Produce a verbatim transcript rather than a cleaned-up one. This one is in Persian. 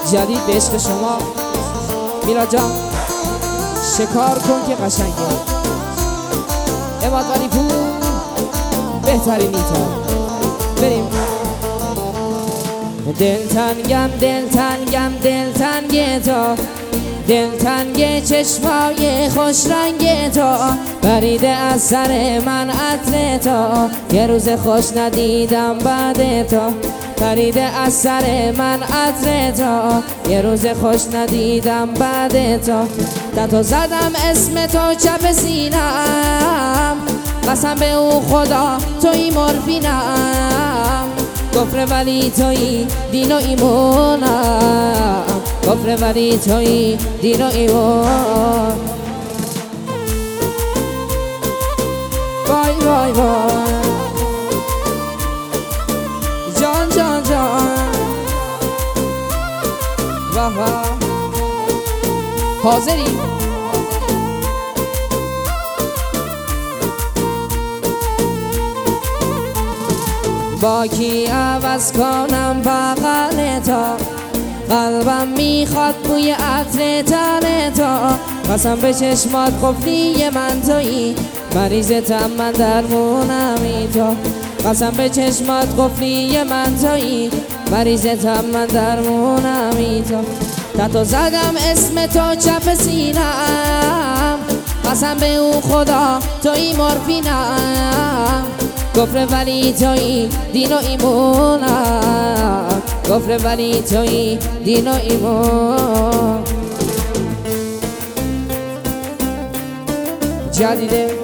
جدید به عشق شما میرا جان شکار کن که قشنگه اماد ولی پور بهترین ایتا بریم دل تنگم دل تنگم دل تنگ تو دل تنگ چشمای خوش رنگ تو بریده از سر من عطر تو یه روز خوش ندیدم بعد تو پریده از سر من عطر تو یه روز خوش ندیدم بعد تو تتو زدم اسم تو چپ سینم قسم به او خدا توی مورفینم کفر ولی توی دین و ایمونم کفر ولی توی دین و ایمون وای وای وای جان جان جان واه واه حاضری با کی عوض کنم بغل تو قلبم میخواد بوی عطر تن تو قسم به چشمات قفلی من تویی مریضتم من درمونمی تو قسم به چشمات قفلی من تویی مریضتم من درمونمی تو تتو زدم اسم تو چپ سینم قسم به او خدا تویی مورفینم کفر ولی تویی دین و ایمونم کفر ولی تویی دین و ایمون جدیده